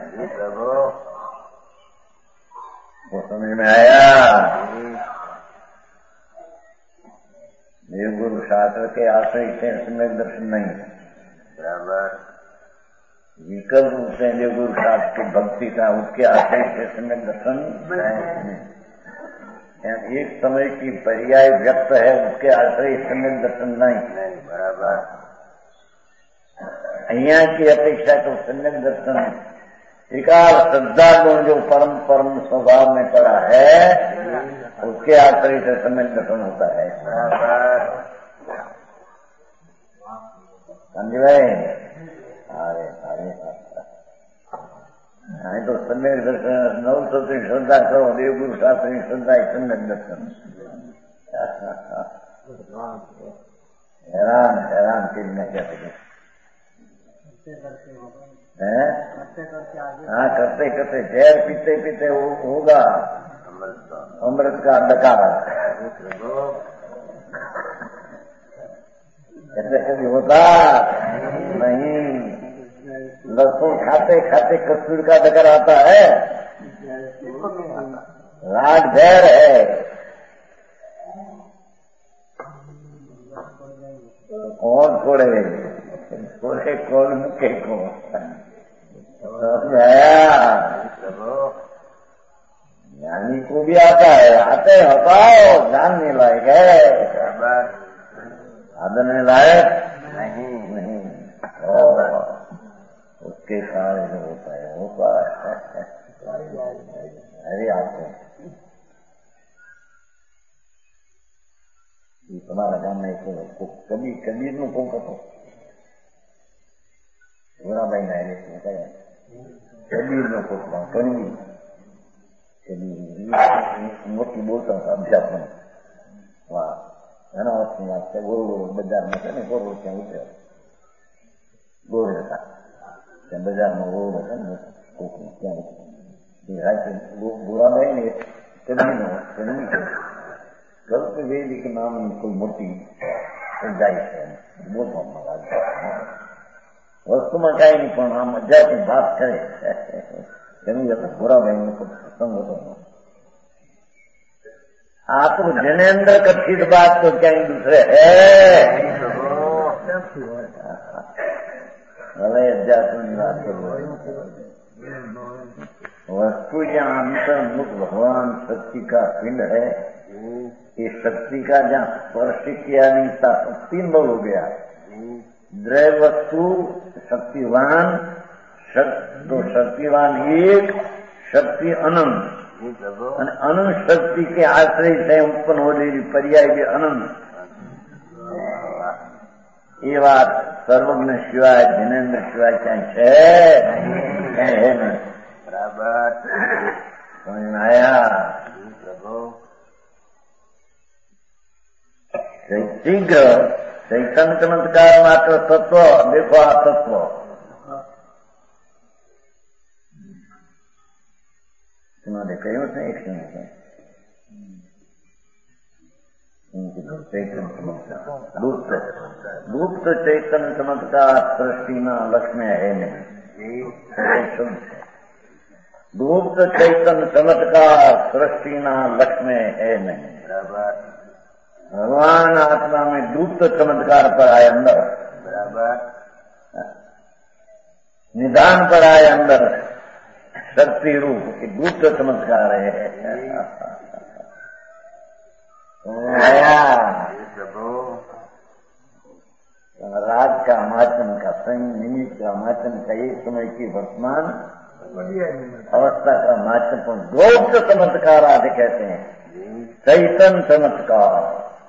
वो समझ में आया? ये गुरु शास्त्र के आश्रय से सम्यक दर्शन नहीं है। बराबर विकल्प रूप से जो गुरु शास्त्र की भक्ति का उसके आश्रय से सम्यक दर्शन नहीं। एक समय की पर्याय व्यक्त है, उसके आश्रय सम्यक दर्शन नहीं। बराबर यहाँ की अपेक्षा तो सम्यक दर्शन त्रिकाल श्रद्धा गुण जो परम परम स्वभाव में पड़ा है, उसके आश्रय से सम्यक दर्शन होता है। समझे? अरे अरे नहीं तो सम्यक दर्शन नौ सौ की श्रद्धा करो, देव गुरु शास्त्र की श्रद्धा सम्यक दर्शन। हैरान हैरान कितना क्या सके। हाँ करते करते जहर पीते पीते होगा अमृत का अंधकार। ऐसे कभी होता नहीं। लहसुन खाते खाते कस्तूर का डकर आता है, राग जहर है। कौन छोड़े छोड़े कौन मुखे को ज्ञानी को भी आता है। आते हटाओ, जानने लायक है, साधन लायक नहीं नहीं उसके कारण होता है होता है। अरे आपको तुम्हारा काम नहीं को कभी कबीर नु को कहो बुरा भाई नहीं कबीर नु को कभी कभी मोटी बोलता था अध्यात्म वाह ઘણા વર્ષની વાત છે। ગોળ ગોળ બજારમાં છે ને ગોળ ત્યાં ઉતર્યો ગોળ હતા ત્યાં બજારમાં ગોળ હતા ને કોકનું ત્યાં રાતે ગોળાભાઈ ને કદીનો કદી ગલ્પ વેદિક નામની કોઈ મોટી જાય છે મોટો વસ્તુમાં કાંઈ નહીં પણ આ મજાથી વાત કરે એનું ગોળાભાઈનો પ્રસંગ હતો। आप जनेन्द्र कथित बात तो क्या दूसरे है भले अध्यात्म बात वस्तु जहाँ अंतर्मुख भगवान शक्ति का पिंड है, इस शक्ति का जहाँ स्पर्श किया नहीं था तो तीन बल हो गया। द्रव्य वस्तु शक्तिवान, तो शक्तिवान एक, शक्ति अनंत અને અનંત શક્તિ કે આશ્રય છે ઉત્પન્ન હોલેલી પર્યાય જે અનંત। એ વાત સર્વજ્ઞ સિવાય જિનેન્દ્ર સિવાય ક્યાંય છે ક્યાંય હે નહીં। બરાબર સમજ આયા? शीघ्र चैतन्य चमत्कार मात्र तत्व देखो आ तत्व उन्होंने कहो थे एक समय चैतन्य चमत्कार लुप्त लुप्त चैतन्य चमत्कार सृष्टि न लक्ष्य है नहीं। लुप्त चैतन्य चमत्कार सृष्टि न लक्ष्य है नहीं। भगवान आत्मा में लुप्त चमत्कार पर आए अंदर, बराबर निदान पर आए अंदर शक्ति रूप की गुप्त चमत्कार है। राज का माचन का संग निमित्त का माचन का एक समय की वर्तमान अवस्था का महत्वपूर्ण दो चमत्कार आदि कहते हैं। चैतन चमत्कार,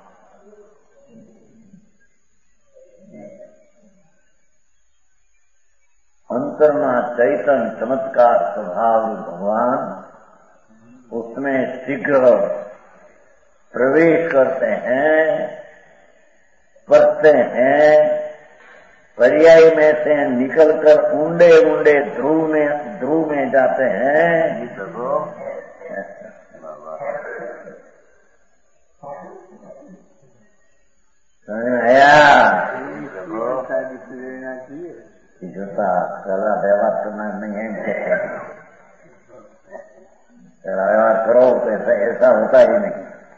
अंतर्मा चैतन चमत्कार स्वभाव भगवान उसमें शीघ्र प्रवेश करते हैं, करते हैं, पर्याय में से निकलकर ऊंडे ऊंडे ध्रुव में ध्रुव में जाते हैं। समझ में आया? जूता कला व्यवहार करना नहीं है, व्यवहार करो तो ऐसा ऐसा होता ही नहीं।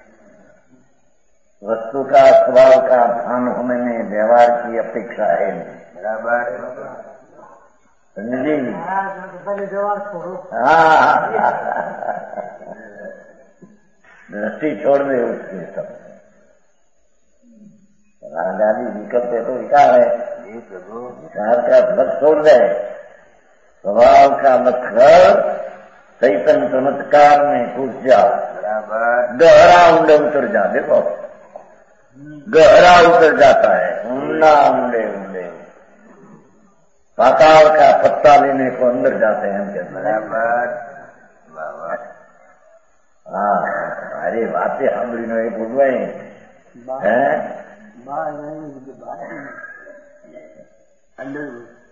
वस्तु का स्वभाव का भान होने में व्यवहार की अपेक्षा है नहीं। बराबर समझी? व्यवहार छोड़ो। हाँ, दृष्टि छोड़ दे उसकी सब। गाली निकलते तो विकार है, विकार का फल छोड़ दे। स्वभाव का मतलब चैतन्य चमत्कार में घुस जा, गहरा ऊंडे उतर जा। देखो गहरा उतर जाता है, ऊंडा ऊंडे ऊंडे पाताल का पत्ता लेने को अंदर जाते हैं हम कहते हैं। हाँ, अरे बातें हम नहीं बोल रहे हैं, अंदर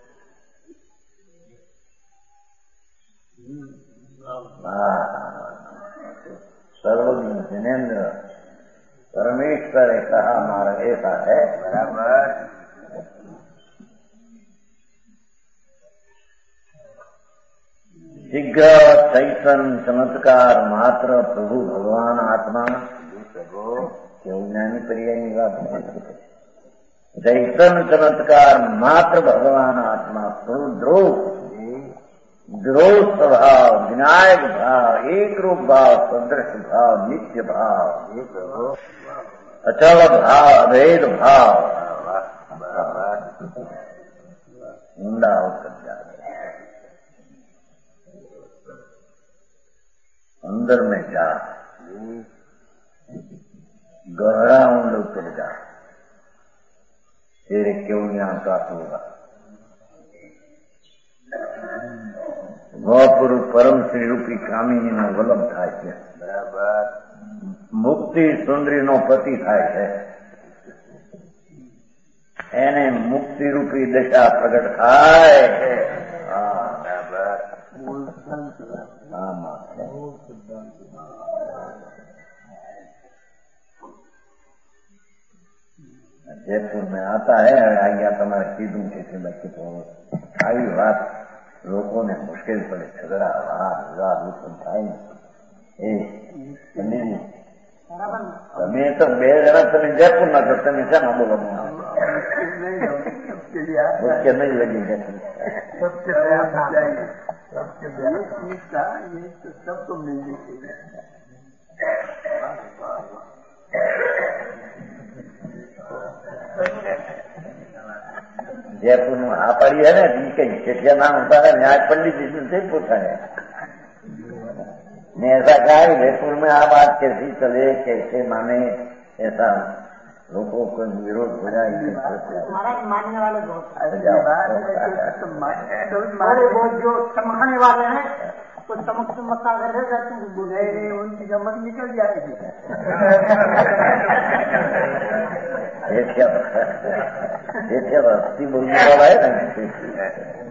सर्वज्ञ जिनेन्द्र परमेश्वर कहा मार्ग ऐसा है। बराबर शीघ्र चैतन चमत्कार मात्र प्रभु भगवान आत्मा क्यों ज्ञानी पर्यायी बात। चैतन चमत्कार मात्र भगवान आत्मा प्रभु ध्रुव ध्रुव स्वभाव, विनायक भाव, एक रूप भाव, सदृश भाव, नित्य भाव, अचल भाव, अभेद भाव ऊंडा होकर जाता है। अंदर में जा, गहरा ऊंड उतर जा, तेरे क्यों ज्ञान प्राप्त होगा। ગોપુરુ પરમ શ્રી રૂપી કામિનીનો વલ્લભ થાય છે. બરાબર. મુક્તિ સુંદરીનો પતિ થાય છે. એને મુક્તિ રૂપી દશા પ્રગટ થાય છે. હા બરાબર. जयपुर में आता है आज्ञा तुम्हारे सीधू कैसे बच्चे तो आई बात लोगों ने मुश्किल पड़े झगड़ा वाद विवाद उत्पन्न થાય એ તમે તો બે જણા તમે જયપુર ના છો તમે શા ના બોલો उसके नहीं लगी है सबको मिलनी चाहिए. जयपुर में आ पड़ी है ना जी कहीं चिठिया नाम होता है न्याय पंडित जी से पूछा है ने ऐसा कहा है जयपुर में आप बात कैसी चले कैसे माने ऐसा लोगों को विरोध हो जाए मानने वाले बहुत जो चमकने वाले हैं तो चमक चमक अगर रह जाते हैं बुझे उनकी चमक निकल जाएगी. भक्ति बोलने वाला है ना.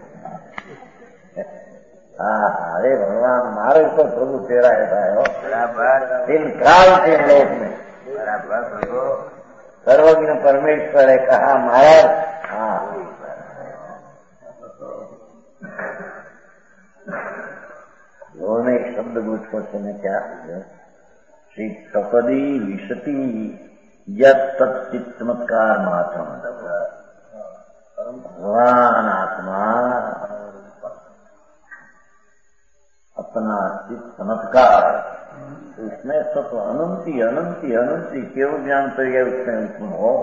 हाँ अरे भगवान मारे तो प्रभु तेरा ऐसा है हो बराबर इन काल के लोक में बराबर सर्वज्ञ परमेश्वर है कहा महाराज. हाँ एक शब्द मुझको सुने क्या श्री सपदी विशति यद तत्चित चमत्कार मात्रम भगवान आत्मा अपना चित चमत्कार उसमें सब अनंती अनंती अनंती केवल ज्ञान तो ये उसमें उत्पन्न हो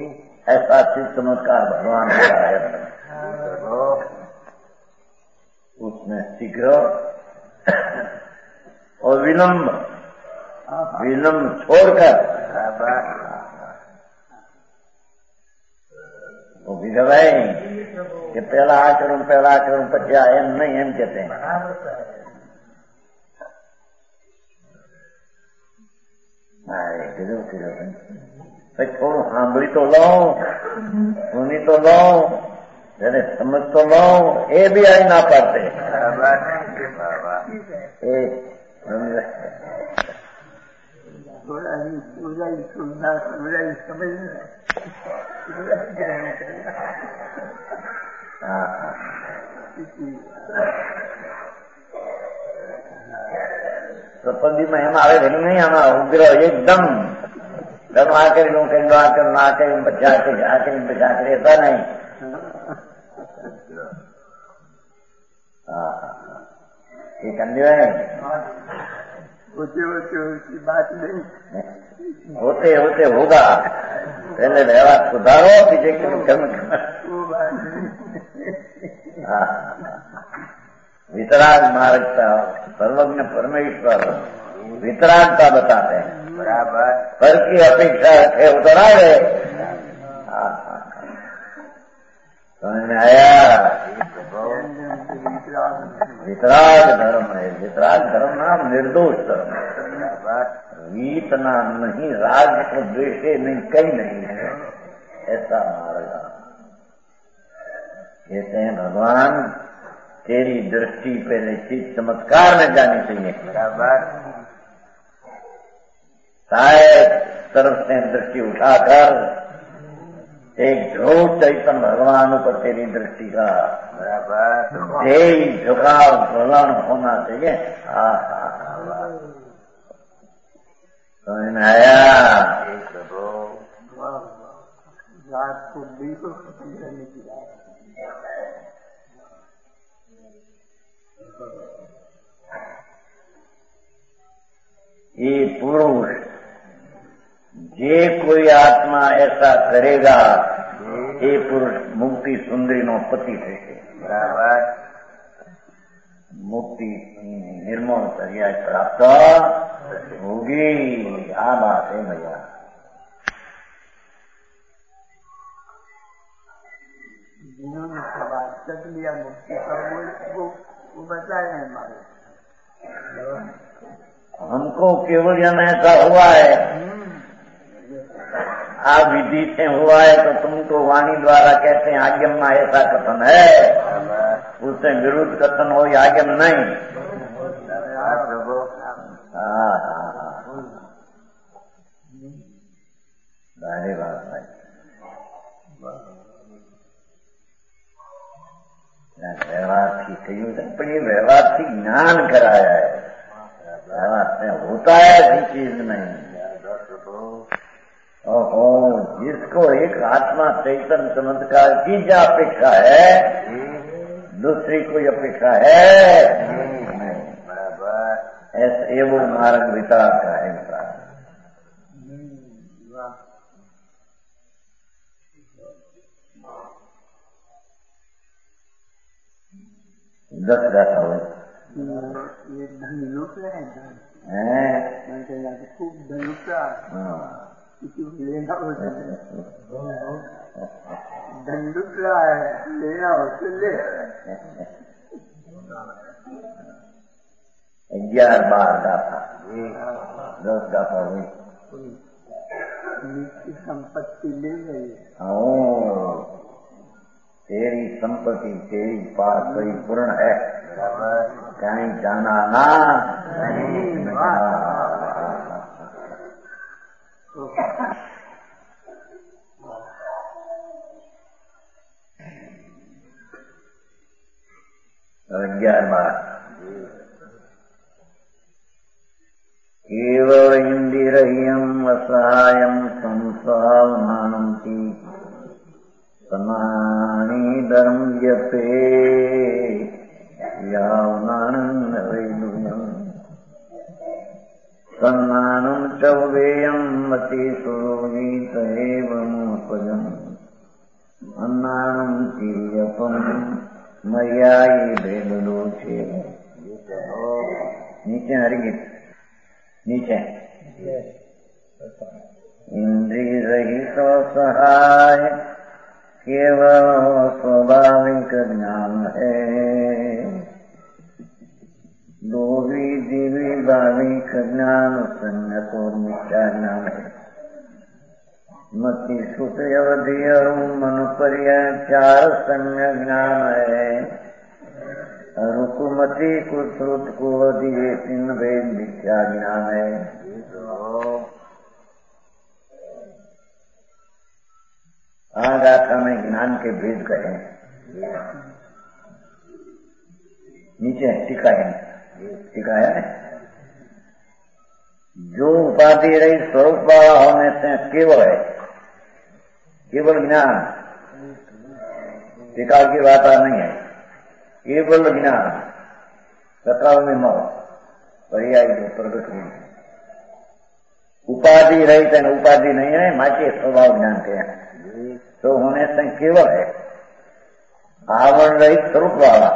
ऐसा चित चमत्कार भगवान का है. उसमें शीघ्र और विलंब, विलंब छोड़कर वो विधवाई कि पहला आ करूं पहला आ करूं પછી આ એમ નહીં એમ કહેते हैं। अरे किधर किधर भाई थोड़ा सांभળી तो लो, सुनी तो लो, जरा समझ तो लो, ये भी आई ना पाते। थोड़ा ही पूरा ही सुनना पूरा ही समझना सपंदी में हम आवे घड़ी नहीं हम उग्र एकदम धर्म आकर लू कहीं आकर ना आकर बचा के आकर बचा के ऐसा नहीं। ये कंधे होते होते उसकी बात नहीं, होते होते होगा। पहले व्यवहार सुधारो पीछे कर्म वो बात नहीं। वितराग मार्ग का सर्वज्ञ परमेश्वर वितरागता बताते हैं। बराबर फल की अपेक्षा रखे उतर आए। समझ में आया? वितराग धर्म है। वितराग धर्म नाम निर्दोष धर्म है। वीत नाम नहीं, राग को द्वेषे नहीं, कहीं नहीं है ऐसा मार्ग। कहते हैं भगवान तेरी दृष्टि पहले चीज चमत्कार में जानी चाहिए। शायद तरफ से दृष्टि उठाकर एक झूठ चैतन्य भगवान ऊपर तेरी दृष्टि का यही झुकाव प्रलण होना चाहिए। समझ में आया? रात को बिल्कुल खत्म करने की बात। ये पुरुष जे कोई आत्मा ऐसा करेगा ये पुरुष मुक्ति सुंदरी नो पति थे। बराबर मुक्ति निर्मोह पर्याय प्राप्त होगी। आ बात है भैया। जिन्होंने सवाल कर लिया मुक्ति का वो वो बताए हमारे हमको केवल जन ऐसा हुआ है, आप विधि से हुआ है तो तुमको वाणी द्वारा कहते हैं आज्ञम में ऐसा कथन है, उससे विरुद्ध कथन हो आज्ञम नहीं। सारी बात है। व्यवहार की कही अपनी व्यवहार की ज्ञान कराया है। व्यवहार में होता है ऐसी चीज नहीं। ओहो जिसको एक आत्मा चैतन्य चमत्कार की जो अपेक्षा है दूसरी कोई अपेक्षा है नहीं। बराबर ऐसे वो मार्ग विचार का है। दस गाथा हो ये धन लूट रहे हैं। खूब धन लूट रहा किसी लेना हो धन लूट रहा है, लेना हो तो ले। ग्यारह बार गाथा दस गाथा हुई। निश्चित संपत्ति ले गई। तेरी संपत्ति तेरी पास कोई पूर्ण है, कहीं जाना ना नहीं। ग्यारह बार केवल इंदिरह्यम असहायम संसावमानंति समानी धर्म यते यावनानंद वैदुयम सन्नानं च वेयं मति सुरोगीत एवं पदम अन्नानं चीयपम मर्याई भेदलो छे। नीचे हरिगीत नीचे इंद्रिय रहित सहाय केवल स्वाभाविक ज्ञान है। दोवी दिवी भाविक ज्ञान संगत और मिथ्या ज्ञान है। मति सुत अवधि मन पर्याय चार संग ज्ञान है। रुकुमति कुश्रुत को अधिये तीन भेद मिथ्या ज्ञान है। आज गाथा में ज्ञान के भेद कहे नीचे टीका है, टीका है जो उपाधि रही स्वरूप वाला होने से केवल है, केवल ज्ञान, टीका की बात नहीं है, केवल ज्ञान सकाल में मौ पर्याय जो प्रगट हुई उपाधि रहित है, उपाधि नहीं है माचे स्वभाव ज्ञान के तो होने से केवल है। आवरण रहित स्वरूप वाला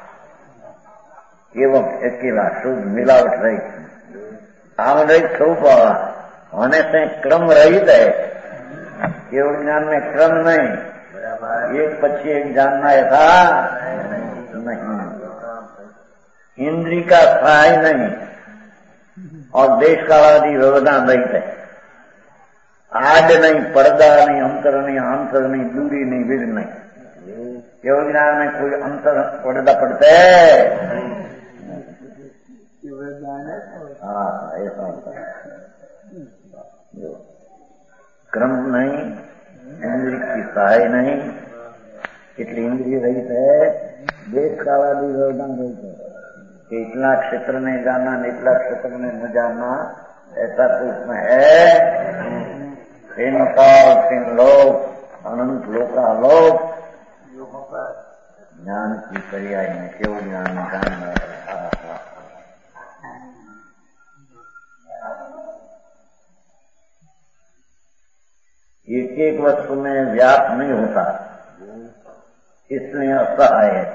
एवं अकेला शुद्ध मिलावट रहित आवरण रहित स्वरूप वाला होने से क्रम रहित है। केवल ज्ञान में क्रम नहीं, एक पक्षी एक जानना था नहीं, इंद्री का सहाय नहीं और देश का आदि व्यवधान रहित है। आड नहीं, पर्दा नहीं, अंतर नहीं, अंतर नहीं, दूरी नहीं, विघ्न नहीं। केवल ज्ञान में कोई अंतर पर्दा पड़ता है। हाँ ऐसा होता है। क्रम नहीं, इंद्रिय की सहाय नहीं, इसलिए इंद्रिय रहित है। देश काल आदि व्यवधान रहित है कि इतना क्षेत्र में जाना, निचला क्षेत्र में न जाना, ऐसा तो उसमें है। तीन काल, तीन लोक, अनंत लोकालोक ज्ञान की पर्याय में केवल ज्ञान जानना है। एक एक वस्तु में व्याप्त नहीं होता, इसलिए असहाय है।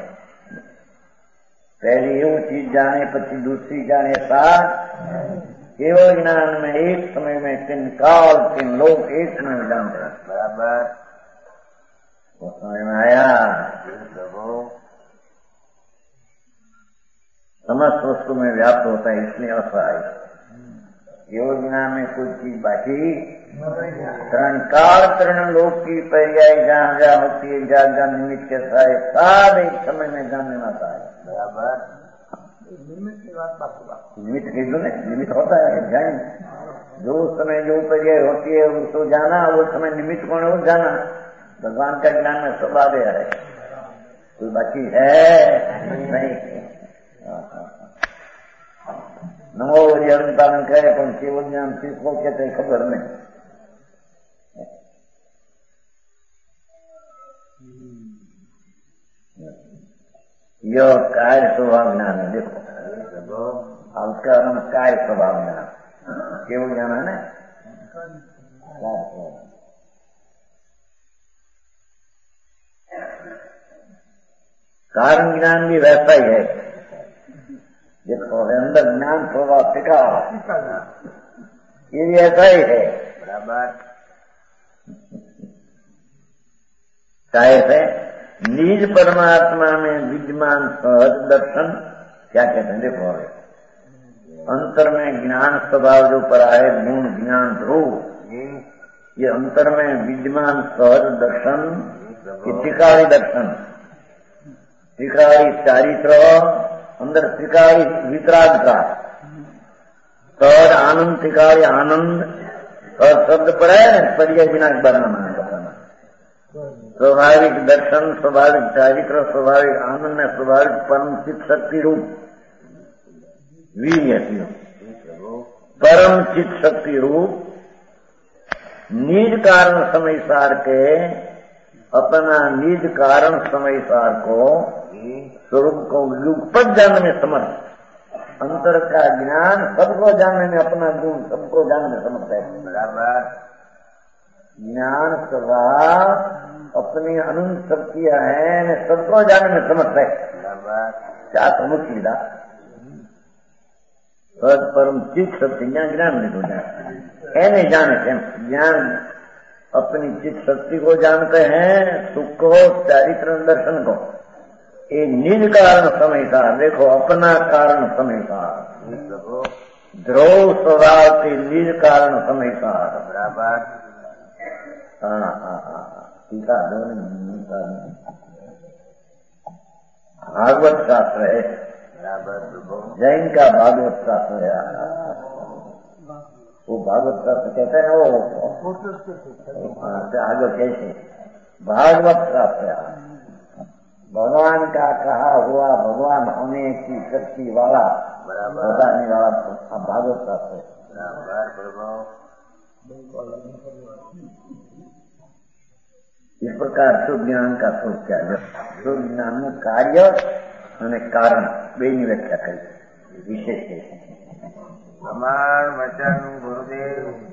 पहली वो चीज जाने पची दूसरी जाने साथ केवल ज्ञान में एक समय में तीन काल तीन लोग एक समय में जानते हैं। बराबर वो समझ में आया। समस्त वस्तु में व्याप्त होता है, इसलिए असहाय। केवल ज्ञान में कोई चीज बाकी तरण काल तरण लोक की पर्याय जहाँ जहाँ होती है, जहाँ जहाँ निमित्त के सहाय साध एक समय में जानने आता है। बराबर निमित्त की बात बात निमित्त की जो निमित्त होता है ज्ञान, जो समय जो पर्याय होती है उसको जाना, वो समय निमित्त कौन है वो जाना। भगवान का ज्ञान में सब आ गया है, कोई बाकी है नहीं। नमो पालन करे पर केवल ज्ञान किसको कहते खबर नहीं। यह कार्य स्वभाव ज्ञान है। देखो उसका नाम कार्य स्वभाव ज्ञान, केवल ज्ञान है ना कार्य स्वभाव। कारण ज्ञान भी वैसा ही है। देखो अंदर ज्ञान स्वभाव टिका ये भी ऐसा ही है। बराबर कैसे निज परमात्मा में विद्यमान सहज दर्शन क्या कहते हैं। देखो अंतर में ज्ञान स्वभाव जो पड़ा है, गुण ज्ञान ध्रुव, ये अंतर में विद्यमान सहज दर्शन, ये त्रिकाली दर्शन, त्रिकाली चारित्र, अंदर त्रिकाली वितराग का सहज आनंद, त्रिकाली आनंद और शब्द पड़ा है ना, पर्याय बिना बनाना स्वाभाविक दर्शन, स्वाभाविक चारित्र, स्वाभाविक आनंद में स्वाभाविक परम चित्त शक्ति रूप वीर्य, परम चित्त शक्ति रूप निज कारण समय सार के अपना निज कारण समय सार को स्वरूप को युगपत जानने में समर्थ। अंतर का ज्ञान सबको जानने में, अपना गुण सबको जानने में समर्थ है। बराबर ज्ञान स्वभाव अपनी अनंत शक्तियां हैं, सबको जाने में समर्थ है। क्या समझ लीधा परम चित शक्ति ज्ञान ज्ञान नहीं हो जाए ए नहीं जाने के ज्ञान अपनी चित शक्ति को जानते हैं, सुख को, चारित्र दर्शन को। ये निज कारण समय का, देखो अपना कारण समय का, ध्रुव स्वभाव के निज कारण समय का बराबर। हाँ हाँ हाँ टीका भागवत शास्त्र है बराबर। जैन का भागवत शास्त्र है, वो भागवत शास्त्र कहते हैं वो आगे कैसे भागवत शास्त्र भगवान का कहा हुआ, भगवान होने की शक्ति वाला बताने वाला भागवत शास्त्र इस प्रकार शुद्ध ज्ञान का स्वरूप क्या है? शुद्ध ज्ञान में कार्य અને કારણ બેની વ્યાખ્યા કરી વિશેષ છે। અમાર વચન ગુરુદેવ